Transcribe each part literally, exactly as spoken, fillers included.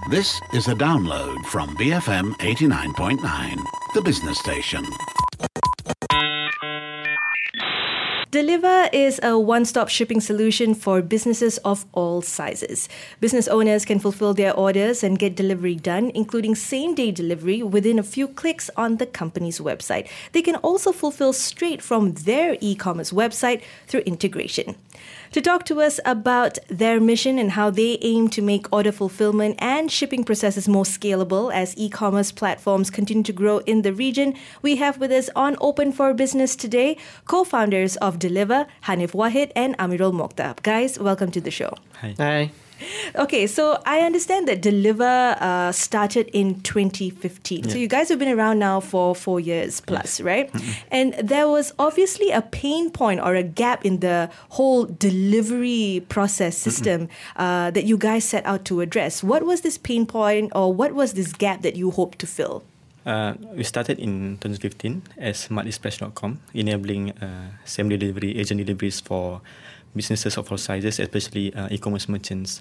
This is a download from B F M eighty-nine point nine, the business station. Deliver is a one-stop shipping solution for businesses of all sizes. Business owners can fulfill their orders and get delivery done, including same-day delivery within a few clicks on the company's website. They can also fulfill straight from their e-commerce website through integration. To talk to us about their mission and how they aim to make order fulfillment and shipping processes more scalable as e-commerce platforms continue to grow in the region, we have with us on Open for Business today, co-founders of Deliver, Hanif Wahid and Amirul Mokhtar. Guys, welcome to the show. Hi. Hi. Okay, so I understand that Deliver uh, started in twenty fifteen. Yeah. So you guys have been around now for four years plus, yes. right? Mm-hmm. And there was obviously a pain point or a gap in the whole delivery process system mm-hmm. uh, that you guys set out to address. What was this pain point or what was this gap that you hoped to fill? Uh, we started in twenty fifteen as smart express dot com, enabling uh, same-day delivery, agent deliveries for businesses of all sizes, especially uh, e-commerce merchants.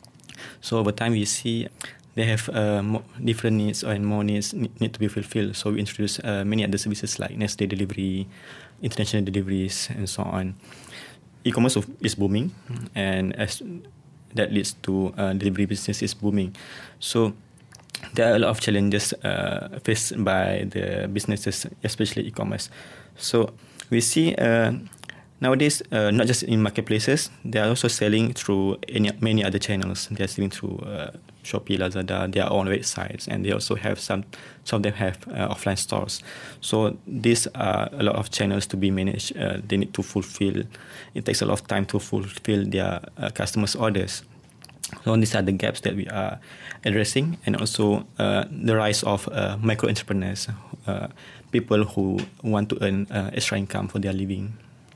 So over time, we see they have uh, more different needs and more needs need to be fulfilled. So we introduced uh, many other services like next-day delivery, international deliveries, and so on. E-commerce is booming, and as that leads to uh, delivery business is booming. So there are a lot of challenges uh, faced by the businesses, especially e-commerce. So we see uh, nowadays, uh, not just in marketplaces, they are also selling through any, many other channels. They are selling through uh, Shopee, Lazada, their own websites, and they also have some, some of them have uh, offline stores. So these are a lot of channels to be managed. Uh, they need to fulfill. It takes a lot of time to fulfill their uh, customers' orders. So these are the gaps that we are addressing, and also uh, the rise of uh, micro entrepreneurs, uh, people who want to earn uh, extra income for their living.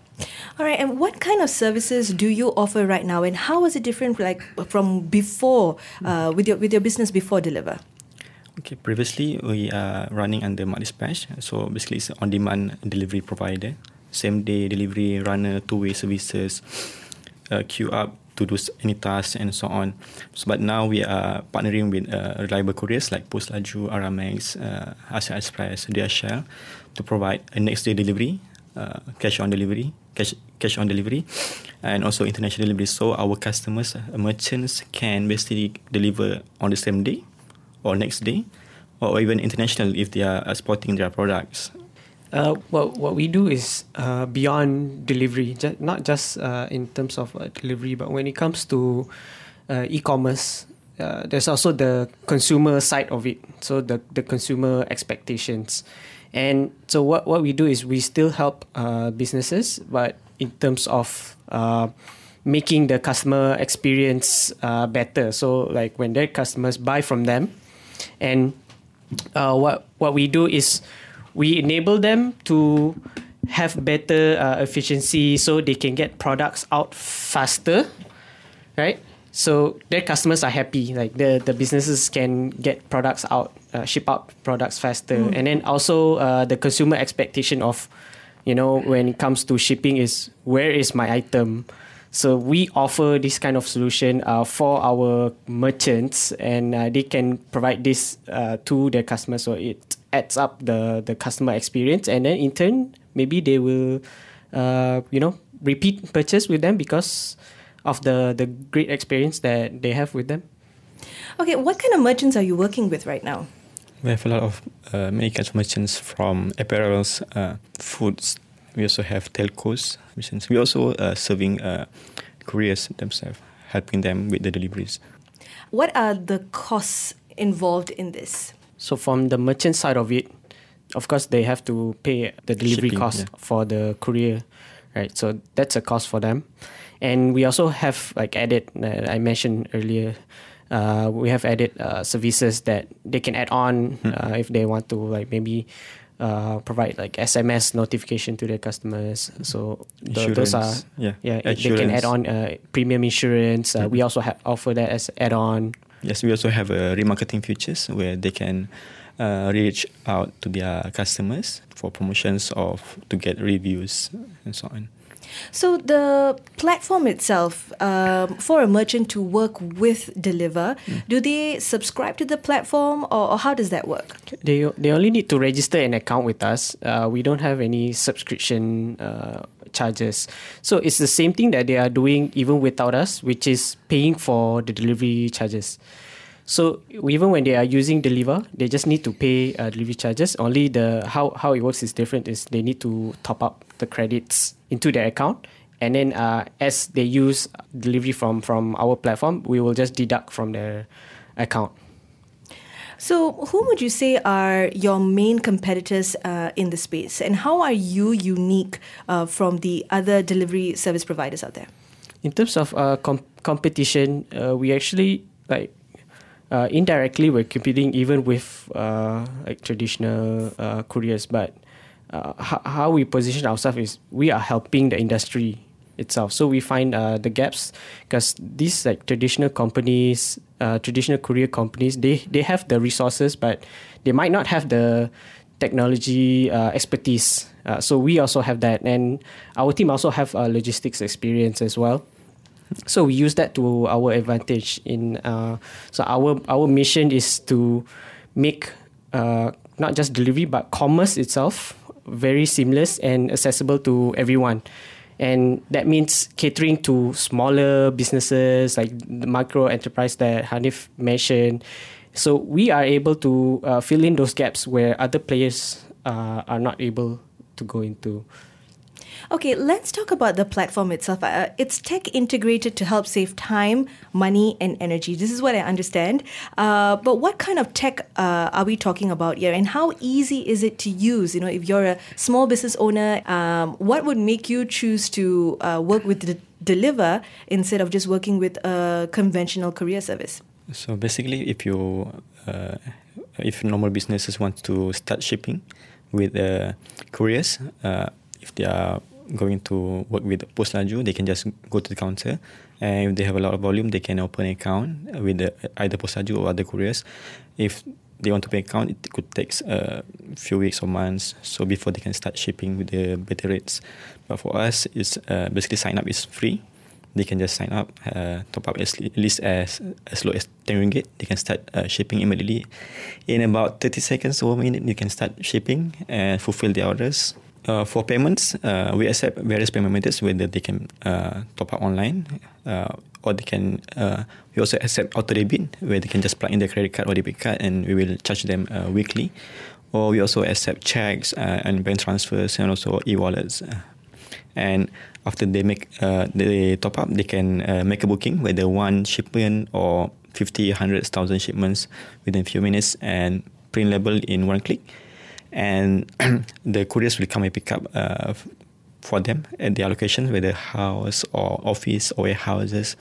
All right, and what kind of services do you offer right now, and how is it different, like from before, uh, with your with your business before Deliver? Okay, previously we are running under MartDispatch, so basically it's an on-demand delivery provider, same-day delivery, runner, two-way services, uh, queue up to do any tasks and so on. So, but now we are partnering with uh, reliable couriers like Post Laju, Aramex, uh, Asia Express, D H L to provide a next-day delivery, uh, cash on delivery, cash cash on delivery, and also international delivery. So our customers, uh, merchants, can basically deliver on the same day, or next day, or even international if they are exporting their products. Uh, well, what we do is uh, beyond delivery, ju- not just uh, in terms of uh, delivery, but when it comes to uh, e-commerce, uh, there's also the consumer side of it. So the, the consumer expectations. And so what, what we do is we still help uh, businesses, but in terms of uh, making the customer experience uh, better. So like when their customers buy from them, and uh, what what we do is we enable them to have better uh, efficiency so they can get products out faster, right? So their customers are happy, like the, the businesses can get products out, uh, ship out products faster. Mm. And then also uh, the consumer expectation of, you know, when it comes to shipping is, where is my item? So we offer this kind of solution uh, for our merchants, and uh, they can provide this uh, to their customers. So it adds up the, the customer experience, and then in turn, maybe they will, uh, you know, repeat purchase with them because of the, the great experience that they have with them. Okay, what kind of merchants are you working with right now? We have a lot of uh, many kinds of merchants, from apparels, uh, foods. We also have telcos. We also uh, serving uh, couriers themselves, helping them with the deliveries. What are the costs involved in this? So from the merchant side of it, of course, they have to pay the delivery Shipping, cost yeah. for the courier, right? So that's a cost for them. And we also have like added, uh, I mentioned earlier, uh, we have added uh, services that they can add on hmm. uh, if they want to, like maybe uh, provide like S M S notification to their customers. So th- those are, yeah, yeah they can add on uh, premium insurance. Uh, mm-hmm. We also have offer that as add-on. Yes, we also have uh, remarketing features where they can uh, reach out to their customers for promotions or to get reviews and so on. So the platform itself, um, for a merchant to work with Deliver, mm. do they subscribe to the platform, or, or how does that work? They they only need to register an account with us. Uh, we don't have any subscription uh, charges. So it's the same thing that they are doing even without us, which is paying for the delivery charges. So even when they are using Deliver, they just need to pay uh, delivery charges. Only the how, how it works is different. Is they need to top up the credits into their account, and then uh, as they use delivery from, from our platform, we will just deduct from their account. So who would you say are your main competitors uh, in the space, and how are you unique uh, from the other delivery service providers out there? In terms of uh, com- competition, uh, we actually like uh, indirectly we're competing even with uh, like traditional uh, couriers, but uh, h- how we position ourselves is we are helping the industry itself. So we find uh, the gaps, because these like traditional companies, uh, traditional courier companies, they, they have the resources, but they might not have the technology uh, expertise. Uh, so we also have that, and our team also have uh, logistics experience as well. So we use that to our advantage. In uh, so our our mission is to make uh, not just delivery but commerce itself very seamless and accessible to everyone. And that means catering to smaller businesses like the micro enterprise that Hanif mentioned. So we are able to uh, fill in those gaps where other players uh, are not able to go into. Okay, let's talk about the platform itself. Uh, it's tech integrated to help save time, money, and energy. This is what I understand. Uh, but what kind of tech uh, are we talking about here, and how easy is it to use? You know, if you're a small business owner, um, what would make you choose to uh, work with the Deliver instead of just working with a conventional courier service? So basically, if you uh, if normal businesses want to start shipping with uh, couriers, uh, if they are going to work with Post Laju, they can just go to the counter, and if they have a lot of volume, they can open an account with the, either Post Laju or other couriers. If they want to pay account, it could take a few weeks or months, so before they can start shipping with the better rates. But for us, it's uh, basically sign up is free. They can just sign up, uh, top up as, at least as as low as ten ringgit. They can start uh, shipping immediately. In about thirty seconds or a minute, they can start shipping and fulfill their orders. Uh, for payments, uh, we accept various payment methods, whether they can uh, top up online uh, or they can. Uh, we also accept auto debit, where they can just plug in their credit card or debit card, and we will charge them uh, weekly. Or we also accept checks uh, and bank transfers, and also e-wallets. Uh, and after they make uh, they top up, they can uh, make a booking, whether one shipment or fifty, one hundred, one thousand shipments within a few minutes, and print label in one click. And the couriers will come and pick up uh, for them at their location, whether house or office or warehouses,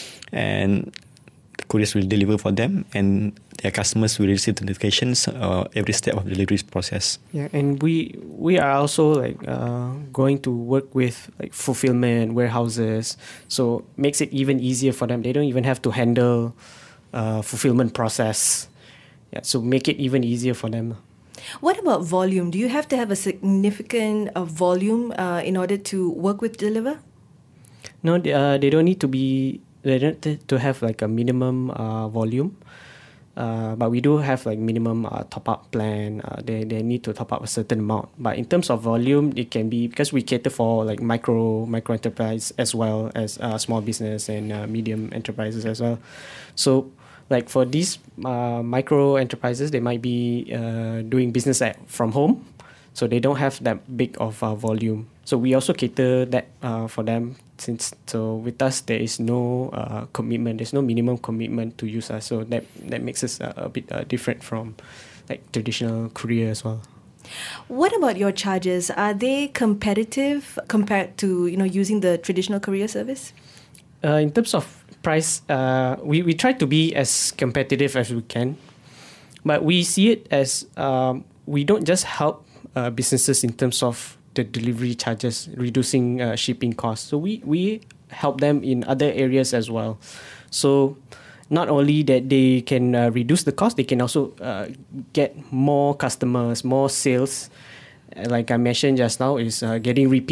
and the couriers will deliver for them, and their customers will receive the notifications uh, every step of the delivery process. Yeah, and we we are also like uh, going to work with like fulfillment warehouses, so makes it even easier for them. They don't even have to handle uh, fulfillment process. Yeah, so make it even easier for them. What about volume? Do you have to have a significant uh, volume uh, in order to work with Deliver? No, they, uh, they don't need to be. They don't need to have like a minimum uh, volume. Uh, but we do have like minimum uh, top up plan. Uh, they they need to top up a certain amount. But in terms of volume, it can be, because we cater for like micro micro enterprise as well as uh, small business and uh, medium enterprises as well. So, like for these uh, micro enterprises, they might be uh, doing business at, from home, so they don't have that big of a volume. So we also cater that uh, for them. Since so with us there is no uh, commitment, there's no minimum commitment to use us. So that that makes us uh, a bit uh, different from like traditional courier as well. What about your charges? Are they competitive compared to you know using the traditional courier service? Uh, in terms of price, uh, we, we try to be as competitive as we can, but we see it as um, we don't just help uh, businesses in terms of the delivery charges, reducing uh, shipping costs. So we, we help them in other areas as well. So not only that they can uh, reduce the cost, they can also uh, get more customers, more sales. Like I mentioned just now, is uh, getting repeat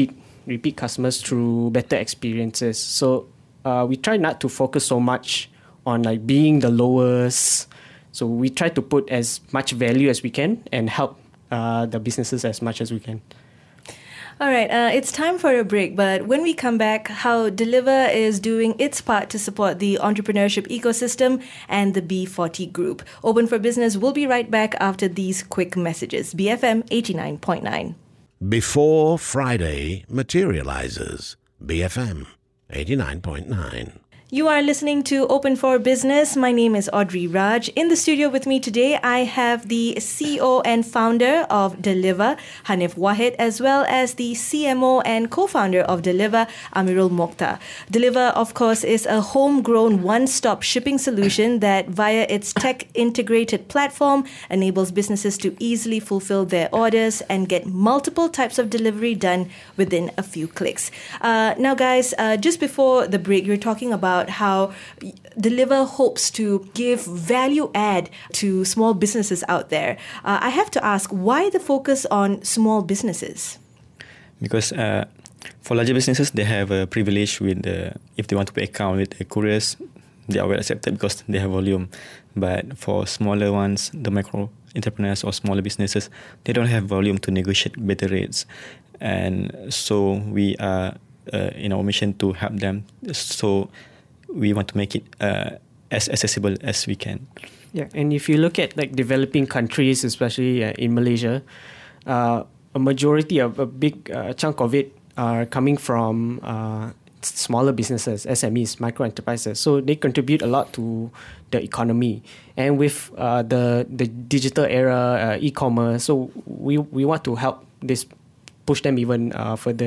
repeat customers through better experiences. So uh, we try not to focus so much on like being the lowest. So we try to put as much value as we can and help uh, the businesses as much as we can. All right, uh, it's time for a break, but when we come back, how Deliver is doing its part to support the entrepreneurship ecosystem and the B forty Group. Open for Business will be right back after these quick messages. B F M eighty-nine point nine. Before Friday materializes. B F M eighty-nine point nine. You are listening to Open for Business. My name is Audrey Raj. In the studio with me today, I have the C E O and founder of Deliver, Hanif Wahid, as well as the C M O and co-founder of Deliver, Amirul Mokhtar. Deliver, of course, is a homegrown one-stop shipping solution that, via its tech-integrated platform, enables businesses to easily fulfill their orders and get multiple types of delivery done within a few clicks. Uh, now, guys, uh, just before the break, you were talking about how Deliver hopes to give value add to small businesses out there. Uh, I have to ask, why the focus on small businesses? Because uh, for larger businesses, they have a privilege with the, if they want to pay account with the couriers, they are well accepted because they have volume. But for smaller ones, the micro entrepreneurs or smaller businesses, they don't have volume to negotiate better rates. And so we are uh, in our mission to help them. So we want to make it uh, as accessible as we can. Yeah, and if you look at like developing countries, especially uh, in Malaysia, uh, a majority of a big uh, chunk of it are coming from uh, smaller businesses, S M Es, micro enterprises. So they contribute a lot to the economy. And with uh, the the digital era, uh, e-commerce, so we we want to help this push them even uh, further.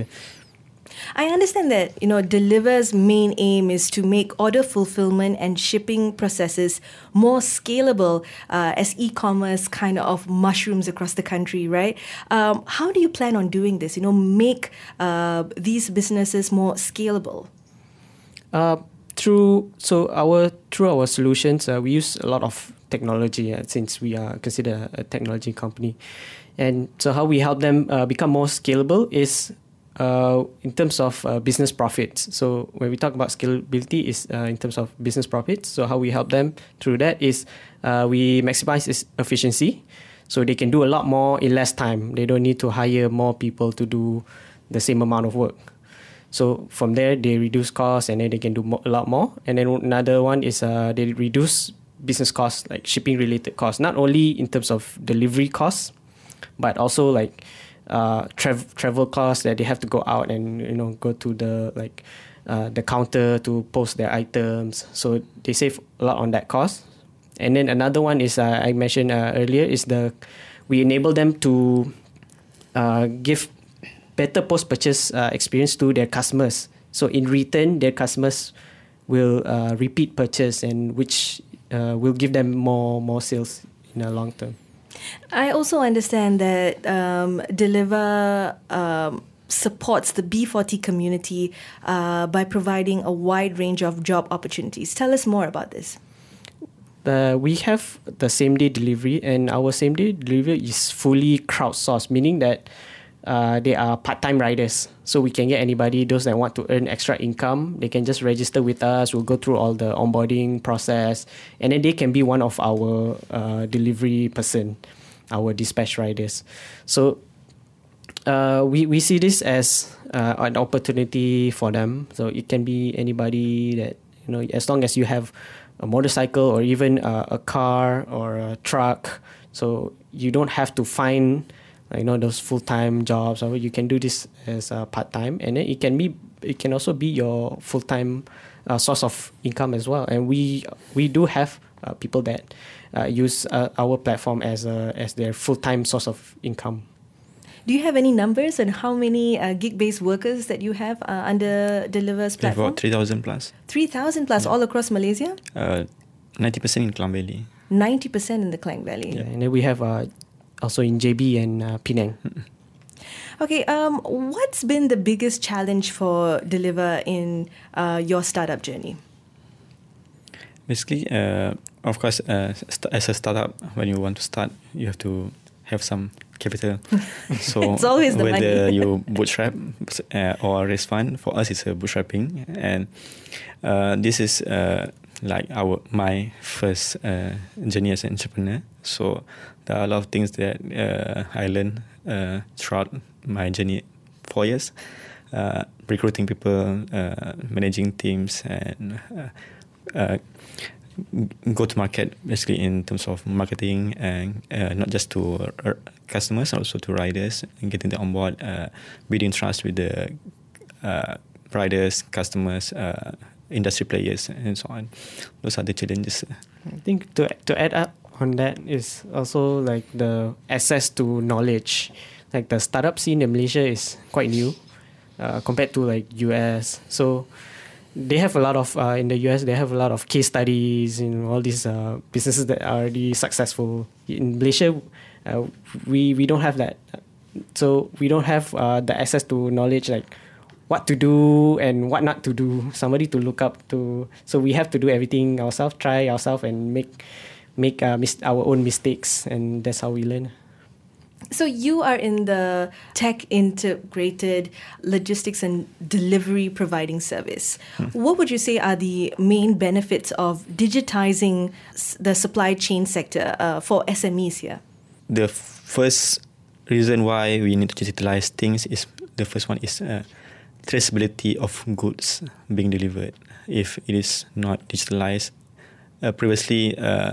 I understand that, you know, Deliver's main aim is to make order fulfillment and shipping processes more scalable uh, as e-commerce kind of mushrooms across the country, right? Um, how do you plan on doing this, you know, make uh, these businesses more scalable? Uh, through so our through our solutions, uh, we use a lot of technology uh, since we are considered a technology company. And so how we help them uh, become more scalable is Uh, in terms of uh, business profits. So when we talk about scalability is uh, in terms of business profits. So how we help them through that is uh, we maximize its efficiency. So they can do a lot more in less time. They don't need to hire more people to do the same amount of work. So from there, they reduce costs and then they can do mo- a lot more. And then another one is uh, they reduce business costs, like shipping related costs, not only in terms of delivery costs, but also like Uh, tra- travel costs that they have to go out and you know go to the like uh, the counter to post their items, so they save a lot on that cost. And then another one is uh, I mentioned uh, earlier is the we enable them to uh, give better post purchase uh, experience to their customers. So in return, their customers will uh, repeat purchase, and which uh, will give them more more sales in the long term. I also understand that um, Deliver um, supports the B forty community uh, by providing a wide range of job opportunities. Tell us more about this. Uh, we have the same-day delivery, and our same-day delivery is fully crowdsourced, meaning that uh, they are part-time riders. So we can get anybody, those that want to earn extra income, they can just register with us. We'll go through all the onboarding process, and then they can be one of our uh, delivery person, our dispatch riders. So uh, we, we see this as uh, an opportunity for them. So it can be anybody that, you know, as long as you have a motorcycle or even uh, a car or a truck. So you don't have to find, you know, those full-time jobs, or you can do this as a part-time, and then it can be it can also be your full-time uh, source of income as well. And we we do have uh, people that uh, use uh, our platform as a as their full-time source of income. Do you have any numbers on how many uh, gig-based workers that you have uh, under Deliver's platform? About three thousand plus. three thousand plus, yeah. All across Malaysia? Uh, ninety percent in Klang Valley. ninety percent in the Klang Valley. Yeah, and then we have uh, also in J B and uh, Penang. Okay, um, what's been the biggest challenge for Deliver in uh, your startup journey? Basically, uh, of course, uh, st- as a startup, when you want to start, you have to have some capital. So it's always the whether money. you bootstrap uh, or raise fund, for us it's a bootstrapping, and uh, this is uh, like our my first uh, journey as an entrepreneur. So there are a lot of things that uh, I learned uh, throughout my journey, four years, uh, recruiting people, uh, managing teams, and uh, uh, go to market basically in terms of marketing, and uh, not just to uh, customers, also to riders, and getting them on board, uh, building trust with the uh, riders, customers, uh, industry players, and so on. Those are the challenges. I think to to add up on that is also like the access to knowledge. Like the startup scene in Malaysia is quite new uh, compared to like U S. So they have a lot of uh, in the U S. They have a lot of case studies in all these uh, businesses that are already successful. In Malaysia, uh, we we don't have that. So we don't have uh, the access to knowledge, like what to do and what not to do. Somebody to look up to. So we have to do everything ourselves, try ourselves, and make make uh, mis- our own mistakes, and that's how we learn. So you are in the tech integrated logistics and delivery providing service. Hmm. What would you say are the main benefits of digitizing the supply chain sector uh, for S M Es here? The first reason why we need to digitalize things is, the first one is uh, traceability of goods being delivered. If it is not digitalized, uh, previously uh,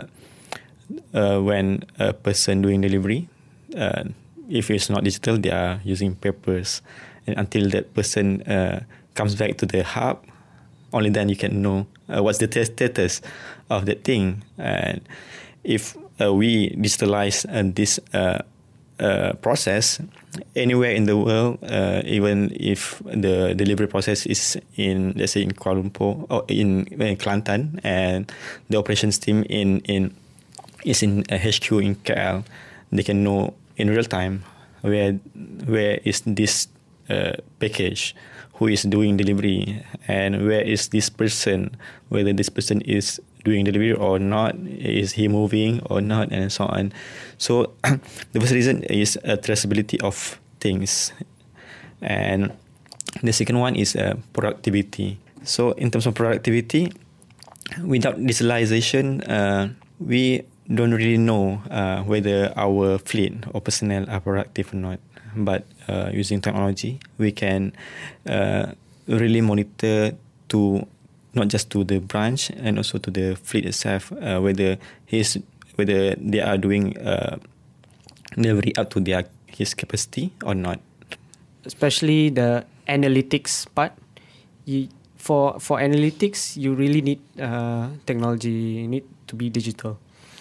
uh, when a person doing delivery, Uh, if it's not digital, they are using papers, and until that person uh, comes back to the hub, only then you can know uh, what's the status of that thing. And if uh, we digitalize uh, this uh, uh, process anywhere in the world, uh, even if the delivery process is in, let's say, in Kuala Lumpur or in, in Kelantan, and the operations team in in is in a H Q in K L, they can know in real time where where is this uh, package, who is doing delivery, and where is this person, whether this person is doing delivery or not, is he moving or not, and so on. So the first reason is uh, traceability of things, and the second one is uh, productivity. So in terms of productivity, without digitalization, uh, we don't really know uh, whether our fleet or personnel are productive or not. But uh, using technology, we can uh, really monitor to not just to the branch and also to the fleet itself, uh, whether his whether they are doing uh, delivery up to their his capacity or not. Especially the analytics part. You, for for analytics, you really need uh, technology. You need to be digital.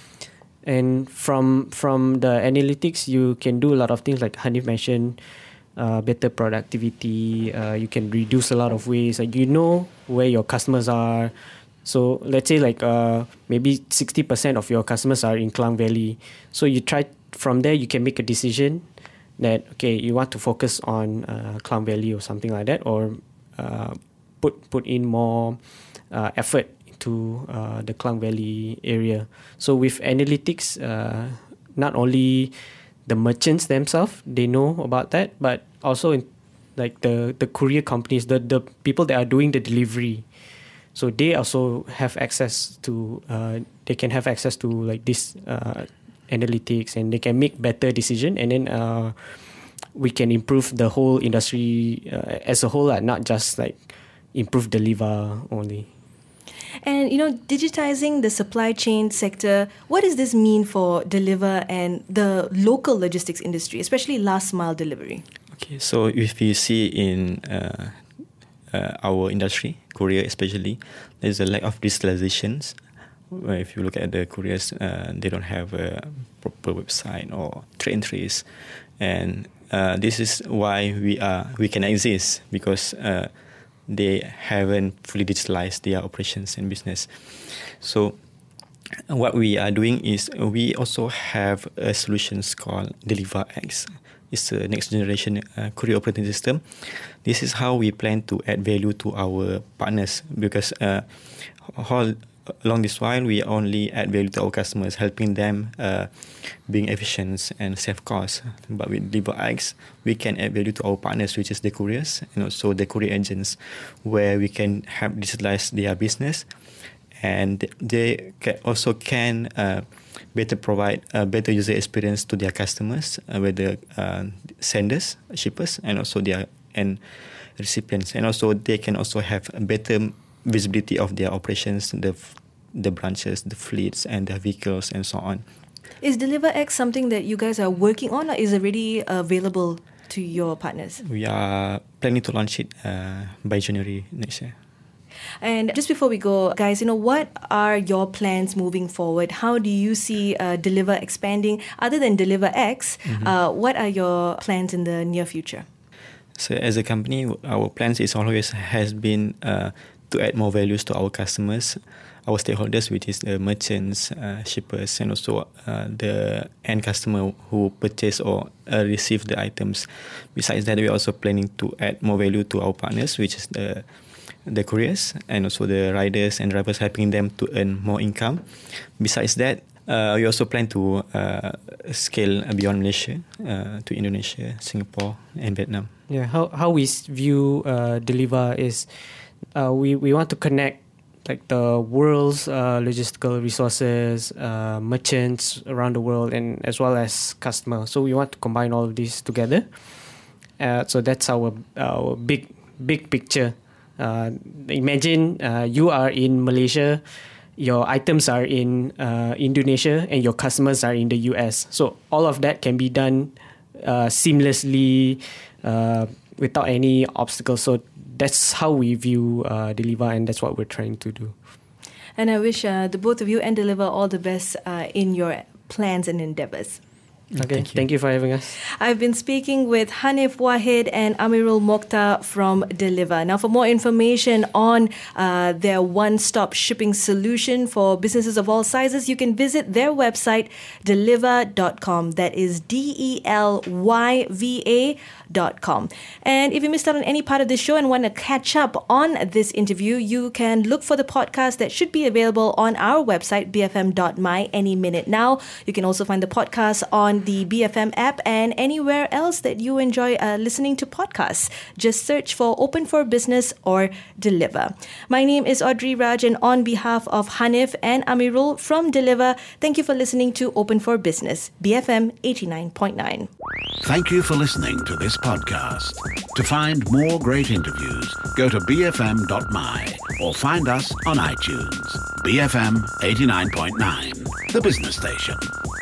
And from from the analytics, you can do a lot of things like Hanif mentioned, uh, better productivity. Uh, you can reduce a lot of waste. Like you know where your customers are. So let's say like uh, maybe sixty percent of your customers are in Klang Valley. So you try from there, you can make a decision that okay, you want to focus on uh, Klang Valley or something like that, or uh, put put in more uh, effort to uh, the Klang Valley area. So with analytics, uh, not only the merchants themselves, they know about that, but also in, like the, the courier companies, the, the people that are doing the delivery. So they also have access to, uh, they can have access to like this uh, analytics, and they can make better decision, and then uh, we can improve the whole industry uh, as a whole, uh, not just like improve the Liva only. And, you know, digitizing the supply chain sector, what does this mean for Deliver and the local logistics industry, especially last mile delivery? Okay, so if you see in uh, uh, our industry, courier especially, there's a lack of digitalizations. If you look at the couriers, uh, they don't have a proper website or track and trace, and uh, this is why we are we can exist, because Uh, they haven't fully digitalized their operations and business. So what we are doing is we also have a solution called Deliver X. It's a next generation uh, courier operating system. This is how we plan to add value to our partners, because uh, all along this while, we only add value to our customers, helping them uh, being efficient and save costs. But with DeliverX, we can add value to our partners, which is the couriers and also the courier agents, where we can help digitalize their business, and they can also can uh, better provide a better user experience to their customers, uh, whether uh, senders, shippers, and also their and recipients, and also they can also have a better visibility of their operations, the the branches, the fleets, and the vehicles, and so on. Is DeliverX something that you guys are working on, or is it already available to your partners? We are planning to launch it uh, by January next year. And just before we go, guys, you know, what are your plans moving forward? How do you see uh, Deliver expanding? Other than DeliverX, mm-hmm. uh, what are your plans in the near future? So as a company, our plans is always has been uh, to add more values to our customers, our stakeholders, which is the merchants, uh, shippers, and also uh, the end customer who purchase or uh, receive the items. Besides that, we are also planning to add more value to our partners, which is the the couriers and also the riders and drivers, helping them to earn more income. Besides that, uh, we also plan to uh, scale beyond Malaysia uh, to Indonesia, Singapore, and Vietnam. Yeah, how how we view uh, Deliver is uh, we we want to connect like the world's uh, logistical resources, uh, merchants around the world, and as well as customers. So we want to combine all of these together. Uh, so that's our our big big picture. Uh, imagine uh, you are in Malaysia, your items are in uh, Indonesia, and your customers are in the U S. So all of that can be done uh, seamlessly uh, without any obstacles. So that's how we view uh, Deliver, and that's what we're trying to do. And I wish uh, the both of you and Deliver all the best uh, in your plans and endeavors. Okay, Thank you. thank you for having us. I've been speaking with Hanif Wahid and Amirul Mokhtar from Deliver. Now, for more information on uh, their one-stop shipping solution for businesses of all sizes, you can visit their website, deliver dot com. That is D E L Y V A dot com. And if you missed out on any part of this show and want to catch up on this interview, you can look for the podcast that should be available on our website, b f m dot m y, any minute now. You can also find the podcast on the B F M app and anywhere else that you enjoy uh, listening to podcasts. Just search for Open for Business or Deliver. My name is Audrey Raj, and on behalf of Hanif and Amirul from Deliver, thank you for listening to Open for Business, B F M eighty-nine point nine. Thank you for listening to this podcast. To find more great interviews, go to b f m dot m y or find us on iTunes. B F M eighty-nine point nine, the business station.